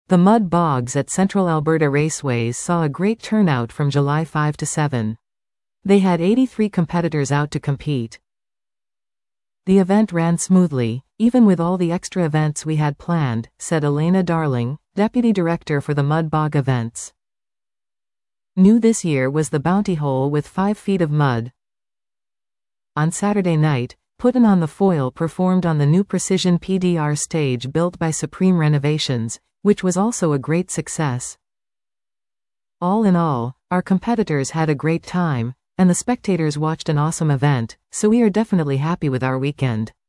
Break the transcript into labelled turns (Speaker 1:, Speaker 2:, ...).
Speaker 1: The mud bogs at Central Alberta Raceways saw a great turnout from July 5 to 7. They had 83 competitors out to compete. The event ran smoothly, even with all the extra events we had planned, said Elena Darling, Deputy Director for the Mud Bog events. New this year was the bounty hole with 5 feet of mud. On Saturday night, Puttin' on the Foil performed on the new Precision PDR stage built by Supreme Renovations, which was also a great success. All in all, our competitors had a great time, and the spectators watched an awesome event, so we are definitely happy with our weekend.